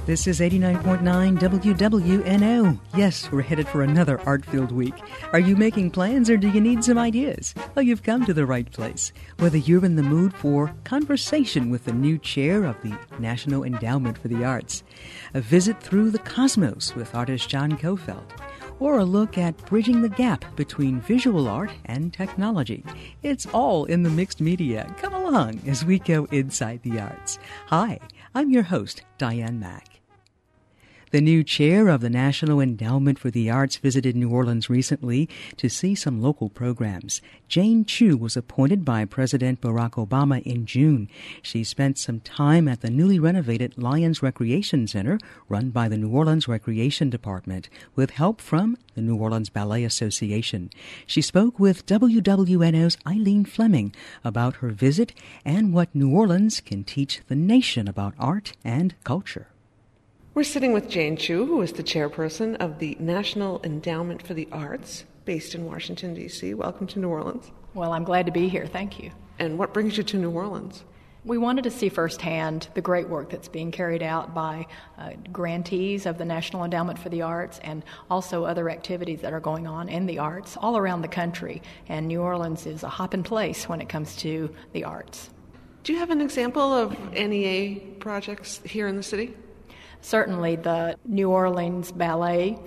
This is 89.9 WWNO. Yes, we're headed for another art-filled week. Are you making plans or do you need some ideas? Well, you've come to the right place. Whether you're in the mood for conversation with the new chair of the National Endowment for the Arts, a visit through the cosmos with artist John Kofeld, or a look at bridging the gap between visual art and technology. It's all in the mixed media. Come along as we go inside the arts. Hi, I'm your host, Diane Mack. The new chair of the National Endowment for the Arts visited New Orleans recently to see some local programs. Jane Chu was appointed by President Barack Obama in June. She spent some time at the newly renovated Lions Recreation Center, run by the New Orleans Recreation Department, with help from the New Orleans Ballet Association. She spoke with WWNO's Eileen Fleming about her visit and what New Orleans can teach the nation about art and culture. We're sitting with Jane Chu, who is the chairperson of the National Endowment for the Arts, based in Washington, D.C. Welcome to New Orleans. Well, I'm glad to be here. Thank you. And what brings you to New Orleans? We wanted to see firsthand the great work that's being carried out by grantees of the National Endowment for the Arts and also other activities that are going on in the arts all around the country. And New Orleans is a hopping place when it comes to the arts. Do you have an example of NEA projects here in the city? Certainly, the New Orleans Ballet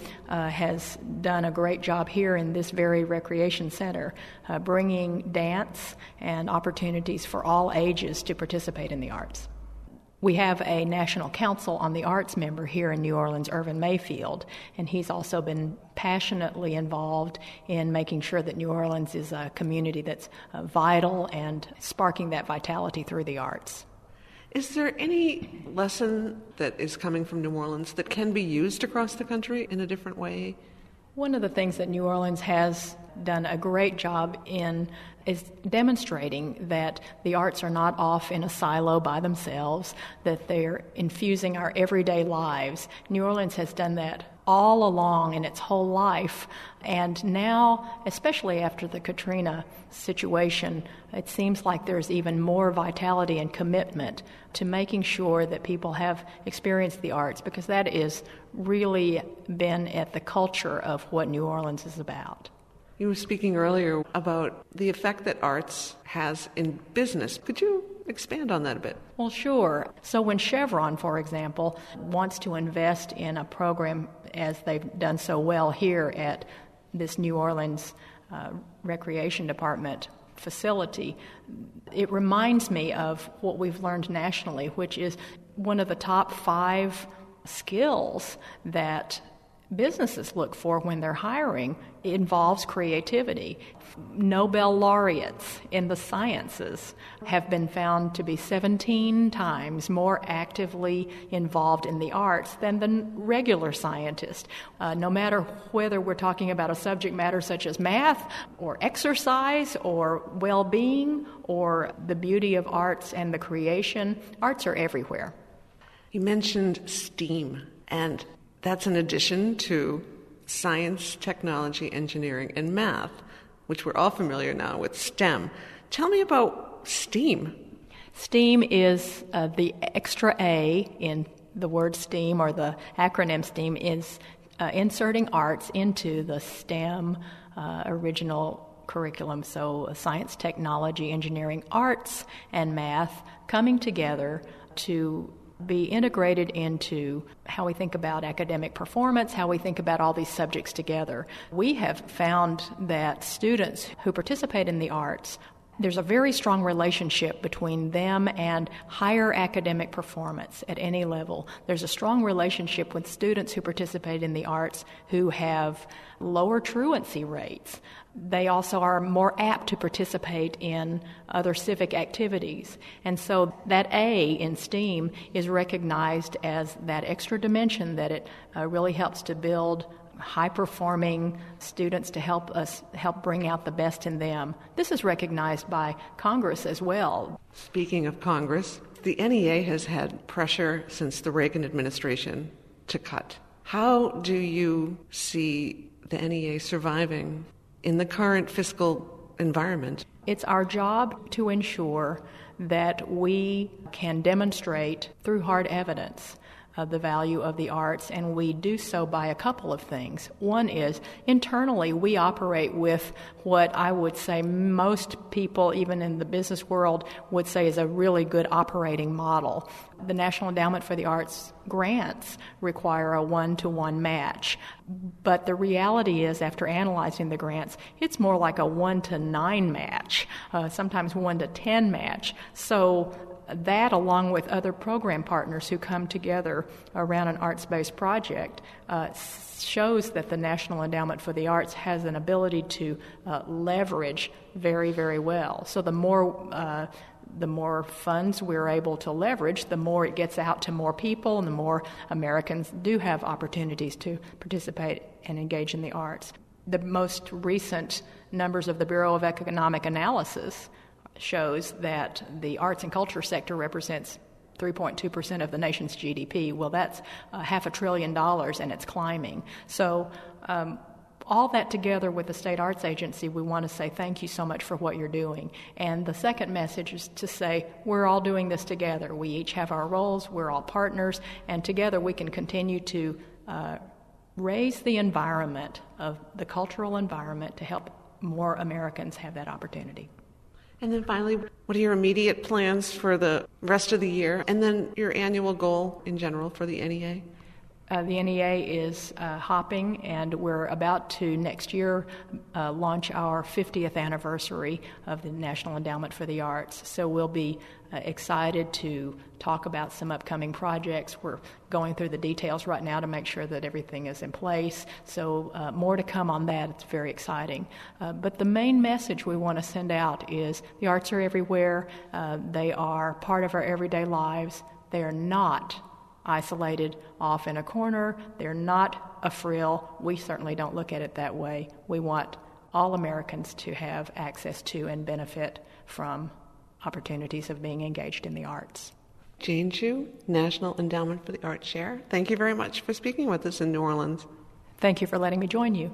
has done a great job here in this very recreation center, bringing dance and opportunities for all ages to participate in the arts. We have a National Council on the Arts member here in New Orleans, Irvin Mayfield, and he's also been passionately involved in making sure that New Orleans is a community that's vital and sparking that vitality through the arts. Is there any lesson that is coming from New Orleans that can be used across the country in a different way? One of the things that New Orleans has done a great job in is demonstrating that the arts are not off in a silo by themselves, that they're infusing our everyday lives. New Orleans has done that all along in its whole life, and now, especially after the Katrina situation, it seems like there's even more vitality and commitment to making sure that people have experienced the arts, because that is really been at the culture of what New Orleans is about. You were speaking earlier about the effect that arts has in business. Could you expand on that a bit? Well, sure. So when Chevron, for example, wants to invest in a program as they've done so well here at this New Orleans Recreation Department facility, it reminds me of what we've learned nationally, which is one of the top 5 skills that businesses look for when they're hiring. It involves creativity. Nobel laureates in the sciences have been found to be 17 times more actively involved in the arts than the regular scientist. No matter whether we're talking about a subject matter such as math or exercise or well-being or the beauty of arts and the creation, arts are everywhere. You mentioned STEAM, and that's in addition to science, technology, engineering, and math, which we're all familiar now with STEM. Tell me about STEAM. STEAM is the extra A in the word STEAM, or the acronym STEAM, is inserting arts into the STEM original curriculum. So science, technology, engineering, arts, and math coming together to be integrated into how we think about academic performance, how we think about all these subjects together. We have found that students who participate in the arts, there's a very strong relationship between them and higher academic performance at any level. There's a strong relationship with students who participate in the arts who have lower truancy rates. They also are more apt to participate in other civic activities. And so that A in STEAM is recognized as that extra dimension that it really helps to build high-performing students to help bring out the best in them. This is recognized by Congress as well. Speaking of Congress, the NEA has had pressure since the Reagan administration to cut. How do you see the NEA surviving in the current fiscal environment? It's our job to ensure that we can demonstrate through hard evidence the value of the arts, and we do so by a couple of things. One is, internally, we operate with what I would say most people, even in the business world, would say is a really good operating model. The National Endowment for the Arts grants require a 1-to-1 match, but the reality is, after analyzing the grants, it's more like a 1-to-9 match, sometimes 1-to-10 match. So that, along with other program partners who come together around an arts-based project, shows that the National Endowment for the Arts has an ability to leverage very, very well. So the more funds we're able to leverage, the more it gets out to more people, and the more Americans do have opportunities to participate and engage in the arts. The most recent numbers of the Bureau of Economic Analysis shows that the arts and culture sector represents 3.2% of the nation's GDP. Well, that's $500 billion, and it's climbing. So all that together with the State Arts Agency, we want to say thank you so much for what you're doing. And the second message is to say we're all doing this together. We each have our roles, we're all partners, and together we can continue to raise the environment of the cultural environment to help more Americans have that opportunity. And then finally, what are your immediate plans for the rest of the year, and then your annual goal in general for the NEA? The NEA is hopping, and we're about to next year launch our 50th anniversary of the National Endowment for the Arts. So we'll be excited to talk about some upcoming projects. We're going through the details right now to make sure that everything is in place. So more to come on that. It's very exciting. But the main message we want to send out is the arts are everywhere. They are part of our everyday lives. They are not isolated off in a corner. They're not a frill. We certainly don't look at it that way. We want all Americans to have access to and benefit from opportunities of being engaged in the arts. Jane Chu, National Endowment for the Arts Chair, thank you very much for speaking with us in New Orleans. Thank you for letting me join you.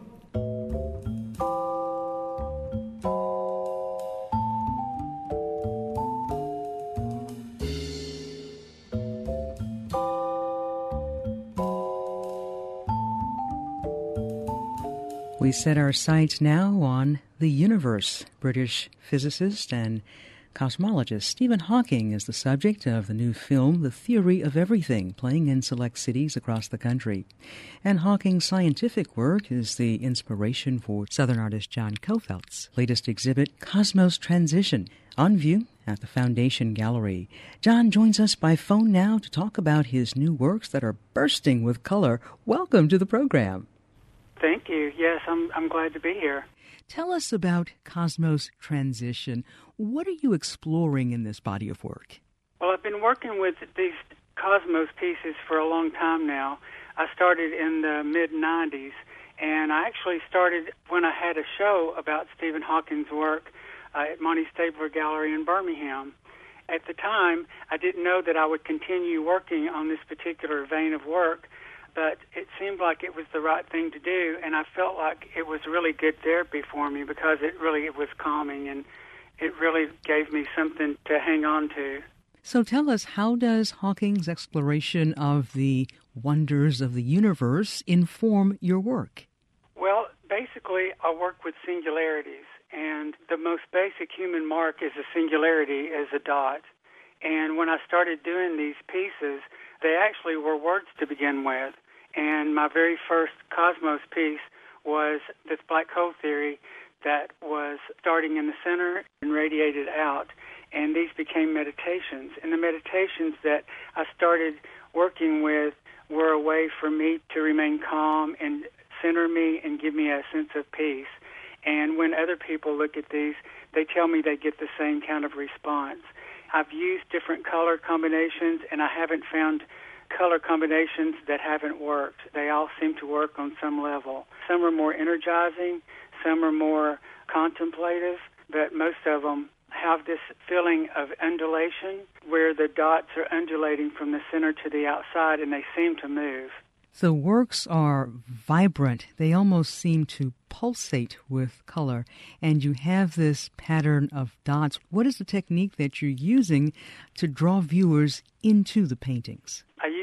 We set our sights now on the universe. British physicist and cosmologist Stephen Hawking is the subject of the new film, The Theory of Everything, playing in select cities across the country. And Hawking's scientific work is the inspiration for Southern artist John Kofeldt's latest exhibit, Cosmos Transition, on view at the Foundation Gallery. John joins us by phone now to talk about his new works that are bursting with color. Welcome to the program. Thank you. Yes, I'm glad to be here. Tell us about Cosmos Transition. What are you exploring in this body of work? Well, I've been working with these Cosmos pieces for a long time now. I started in the mid-'90s, and I actually started when I had a show about Stephen Hawking's work at Monty Stabler Gallery in Birmingham. At the time, I didn't know that I would continue working on this particular vein of work, but it seemed like it was the right thing to do, and I felt like it was really good therapy for me because it was calming, and it really gave me something to hang on to. So tell us, how does Hawking's exploration of the wonders of the universe inform your work? Well, basically, I work with singularities, and the most basic human mark is a singularity, as a dot. And when I started doing these pieces, they actually were words to begin with. And my very first Cosmos piece was this black hole theory that was starting in the center and radiated out. And these became meditations. And the meditations that I started working with were a way for me to remain calm and center me and give me a sense of peace. And when other people look at these, they tell me they get the same kind of response. I've used different color combinations, and I haven't found color combinations that haven't worked. They all seem to work on some level. Some are more energizing, some are more contemplative, but most of them have this feeling of undulation where the dots are undulating from the center to the outside, and they seem to move. The works are vibrant. They almost seem to pulsate with color, and you have this pattern of dots. What is the technique that you're using to draw viewers into the paintings? I use the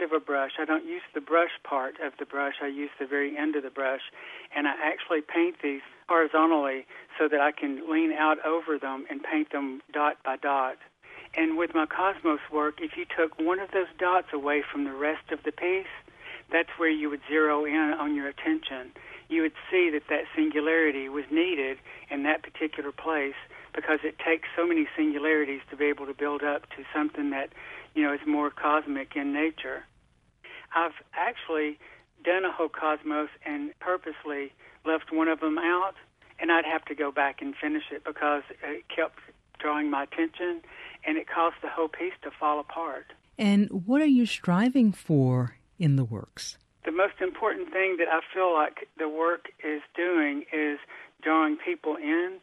end of a brush. I don't use the brush part of the brush. I use the very end of the brush. And I actually paint these horizontally so that I can lean out over them and paint them dot by dot. And with my Cosmos work, if you took one of those dots away from the rest of the piece, that's where you would zero in on your attention. You would see that that singularity was needed in that particular place, because it takes so many singularities to be able to build up to something that, is more cosmic in nature. I've actually done a whole Cosmos and purposely left one of them out, and I'd have to go back and finish it because it kept drawing my attention, and it caused the whole piece to fall apart. And what are you striving for in the works? The most important thing that I feel like the work is doing is drawing people in.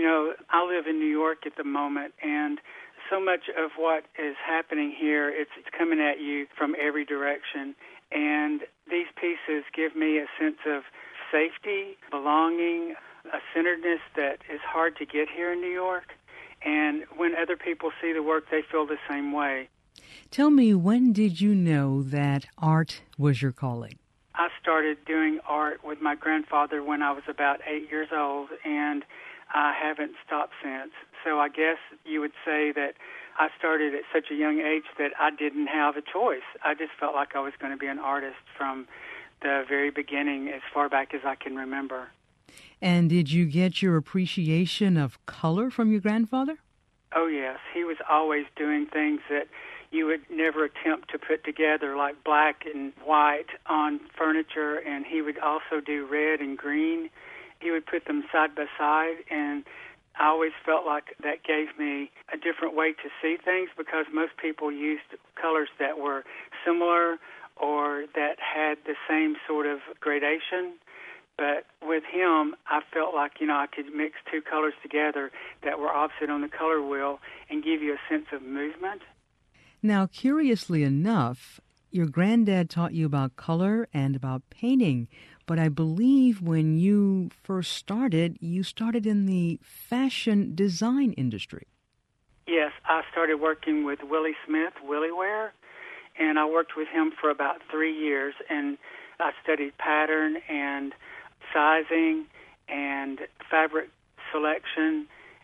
I live in New York at the moment, and so much of what is happening here, it's coming at you from every direction. And these pieces give me a sense of safety, belonging, a centeredness that is hard to get here in New York. And when other people see the work, they feel the same way. Tell me, when did you know that art was your calling? I started doing art with my grandfather when I was about 8 years old, and I haven't stopped since. So I guess you would say that I started at such a young age that I didn't have a choice. I just felt like I was going to be an artist from the very beginning, as far back as I can remember. And did you get your appreciation of color from your grandfather? Oh, yes. He was always doing things that you would never attempt to put together, like black and white on furniture, and he would also do red and green. He would put them side by side, and I always felt like that gave me a different way to see things, because most people used colors that were similar or that had the same sort of gradation. But with him, I felt like, I could mix two colors together that were opposite on the color wheel and give you a sense of movement. Now, curiously enough, your granddad taught you about color and about painting, but I believe when you first started, you started in the fashion design industry. Yes, I started working with Willie Smith, WillieWear, and I worked with him for about 3 years, and I studied pattern and sizing and fabric selection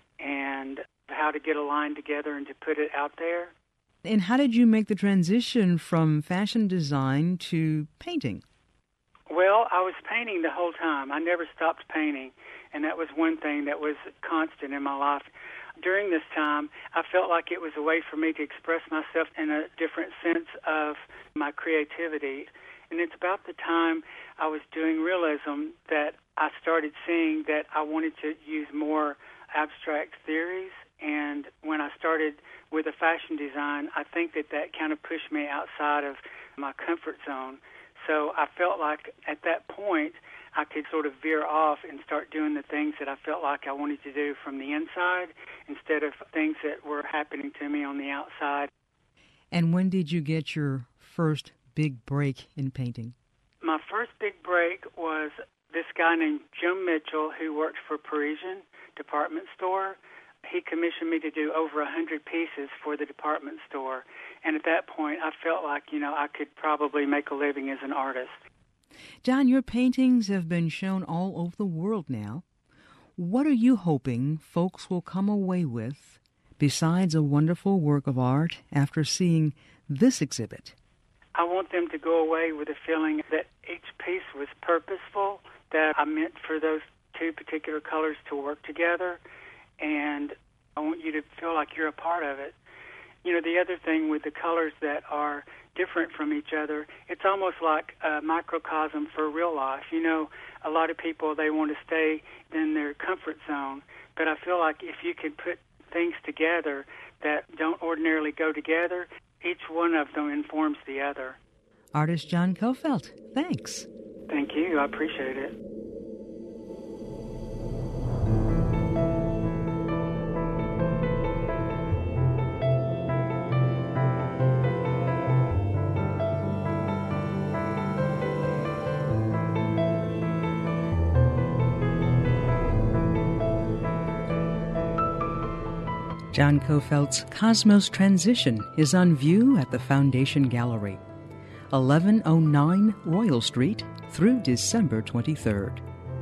and how to get a line together and to put it out there. And how did you make the transition from fashion design to painting? Well, I was painting the whole time. I never stopped painting, and that was one thing that was constant in my life. During this time, I felt like it was a way for me to express myself in a different sense of my creativity. And it's about the time I was doing realism that I started seeing that I wanted to use more abstract theories. And when I started with a fashion design, I think that kind of pushed me outside of my comfort zone. So I felt like at that point I could sort of veer off and start doing the things that I felt like I wanted to do from the inside instead of things that were happening to me on the outside. And when did you get your first big break in painting? My first big break was this guy named Jim Mitchell, who worked for Parisian department store. He commissioned me to do over 100 pieces for the department store. And at that point, I felt like, I could probably make a living as an artist. John, your paintings have been shown all over the world now. What are you hoping folks will come away with, besides a wonderful work of art, after seeing this exhibit? I want them to go away with a feeling that each piece was purposeful, that I meant for those two particular colors to work together, and I want you to feel like you're a part of it. The other thing with the colors that are different from each other, it's almost like a microcosm for real life. A lot of people, they want to stay in their comfort zone, but I feel like if you could put things together that don't ordinarily go together, each one of them informs the other. Artist John Kofelt, thanks. Thank you. I appreciate it. John Kofelt's Cosmos Transition is on view at the Foundation Gallery. 1109 Royal Street through December 23rd.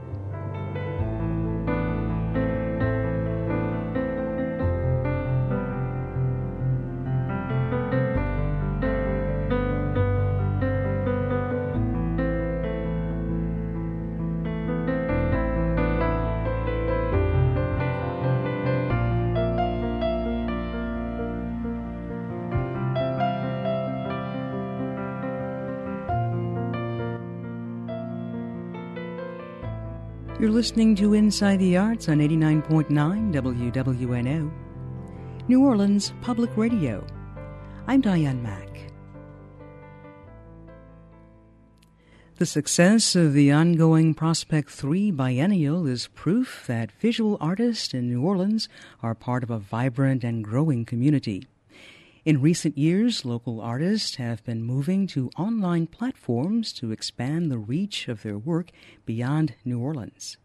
You're listening to Inside the Arts on 89.9 WWNO, New Orleans Public Radio. I'm Diane Mack. The success of the ongoing Prospect 3 Biennial is proof that visual artists in New Orleans are part of a vibrant and growing community. In recent years, local artists have been moving to online platforms to expand the reach of their work beyond New Orleans.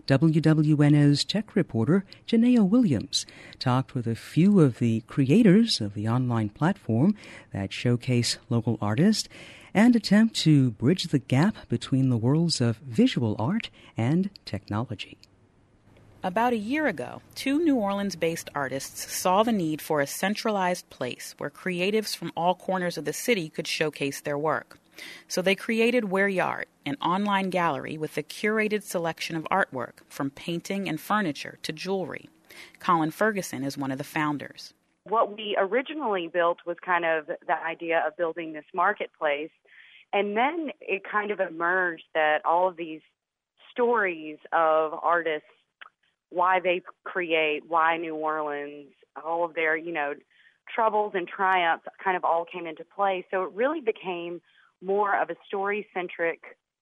WWNO's tech reporter, Janea Williams, talked with a few of the creators of the online platform that showcase local artists and attempt to bridge the gap between the worlds of visual art and technology. About a year ago, two New Orleans-based artists saw the need for a centralized place where creatives from all corners of the city could showcase their work. So they created Where Y'Art, an online gallery with a curated selection of artwork, from painting and furniture to jewelry. Colin Ferguson is one of the founders. What we originally built was kind of the idea of building this marketplace, and then it kind of emerged that all of these stories of artists, why they create, why New Orleans, all of their, troubles and triumphs kind of all came into play. So it really became more of a story-centric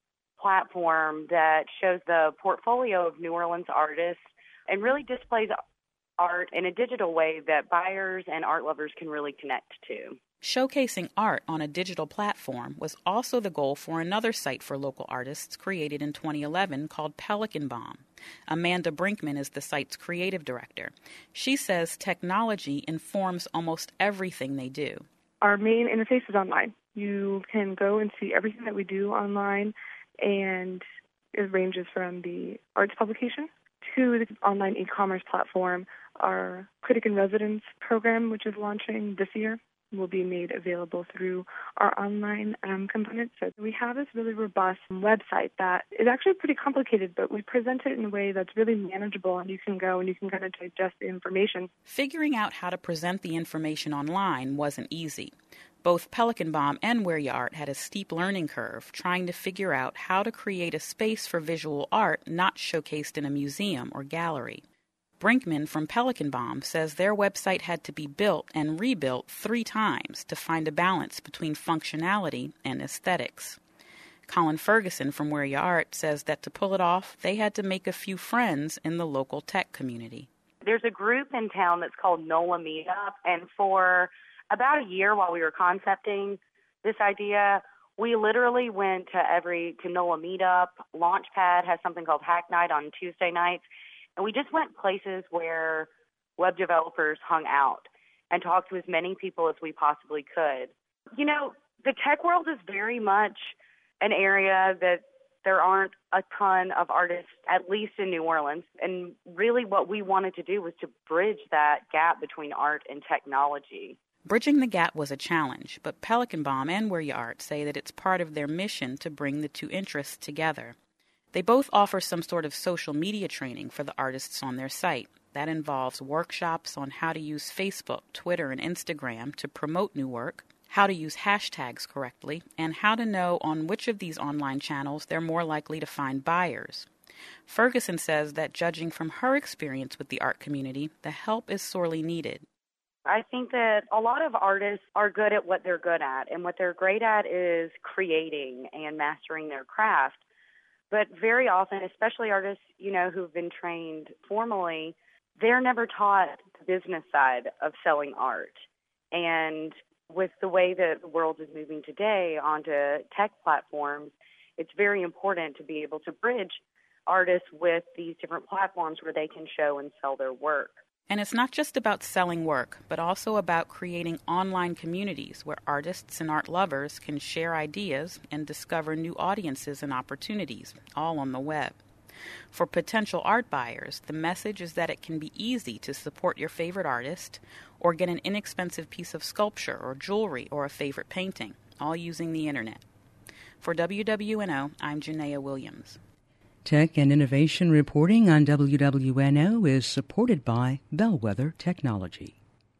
platform that shows the portfolio of New Orleans artists and really displays art in a digital way that buyers and art lovers can really connect to. Showcasing art on a digital platform was also the goal for another site for local artists created in 2011 called Pelican Bomb. Amanda Brinkman is the site's creative director. She says technology informs almost everything they do. Our main interface is online. You can go and see everything that we do online, and it ranges from the arts publication to the online e-commerce platform. Our Critic in Residence program, which is launching this year, will be made available through our online components. So we have this really robust website that is actually pretty complicated, but we present it in a way that's really manageable, and you can go and you can kind of digest the information. Figuring out how to present the information online wasn't easy. Both Pelican Bomb and Where Y'Art had a steep learning curve trying to figure out how to create a space for visual art not showcased in a museum or gallery. Brinkman from Pelican Bomb says their website had to be built and rebuilt 3 times to find a balance between functionality and aesthetics. Colin Ferguson from Where Y'Art says that to pull it off, they had to make a few friends in the local tech community. There's a group in town that's called NOLA Meetup, and for about a year while we were concepting this idea, we literally went to NOLA Meetup. Launchpad has something called Hack Night on Tuesday nights. And we just went places where web developers hung out and talked to as many people as we possibly could. The tech world is very much an area that there aren't a ton of artists, at least in New Orleans. And really what we wanted to do was to bridge that gap between art and technology. Bridging the gap was a challenge, but Pelican Bomb and Where Y'Art say that it's part of their mission to bring the two interests together. They both offer some sort of social media training for the artists on their site. That involves workshops on how to use Facebook, Twitter, and Instagram to promote new work, how to use hashtags correctly, and how to know on which of these online channels they're more likely to find buyers. Ferguson says that judging from her experience with the art community, the help is sorely needed. I think that a lot of artists are good at what they're good at, and what they're great at is creating and mastering their craft. But very often, especially artists, who've been trained formally, they're never taught the business side of selling art. And with the way that the world is moving today onto tech platforms, it's very important to be able to bridge artists with these different platforms where they can show and sell their work. And it's not just about selling work, but also about creating online communities where artists and art lovers can share ideas and discover new audiences and opportunities, all on the web. For potential art buyers, the message is that it can be easy to support your favorite artist or get an inexpensive piece of sculpture or jewelry or a favorite painting, all using the internet. For WWNO, I'm Janaea Williams. Tech and innovation reporting on WWNO is supported by Bellwether Technology.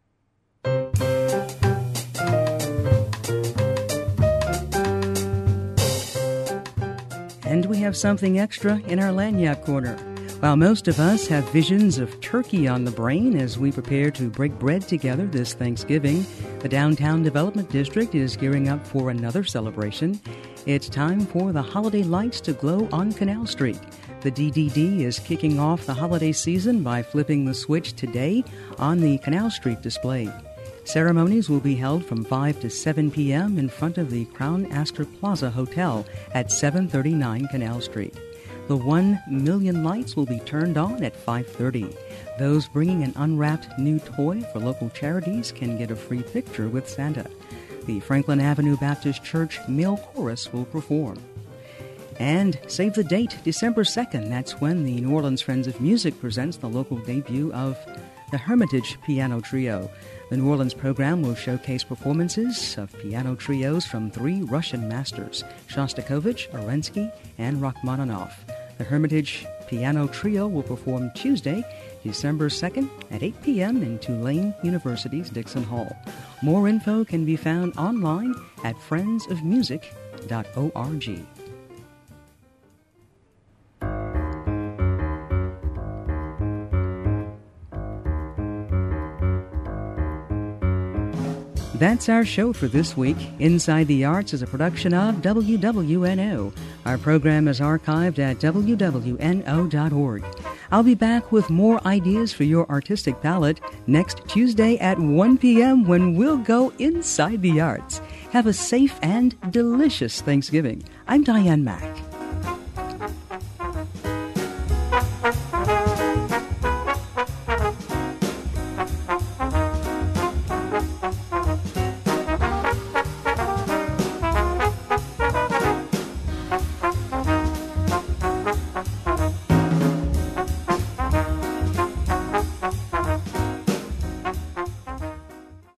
And we have something extra in our Lagniappe Corner. While most of us have visions of turkey on the brain as we prepare to break bread together this Thanksgiving, the Downtown Development District is gearing up for another celebration. It's time for the holiday lights to glow on Canal Street. The DDD is kicking off the holiday season by flipping the switch today on the Canal Street display. Ceremonies will be held from 5 to 7 p.m. in front of the Crown Astor Plaza Hotel at 739 Canal Street. The 1 million lights will be turned on at 5:30. Those bringing an unwrapped new toy for local charities can get a free picture with Santa. The Franklin Avenue Baptist Church Male Chorus will perform. And save the date, December 2nd. That's when the New Orleans Friends of Music presents the local debut of the Hermitage Piano Trio. The New Orleans program will showcase performances of piano trios from 3 Russian masters, Shostakovich, Arensky, and Rachmaninoff. The Hermitage Piano Trio will perform Tuesday, December 2nd at 8 p.m. in Tulane University's Dixon Hall. More info can be found online at friendsofmusic.org. That's our show for this week. Inside the Arts is a production of WWNO. Our program is archived at WWNO.org. I'll be back with more ideas for your artistic palette next Tuesday at 1 p.m. when we'll go inside the arts. Have a safe and delicious Thanksgiving. I'm Diane Mack.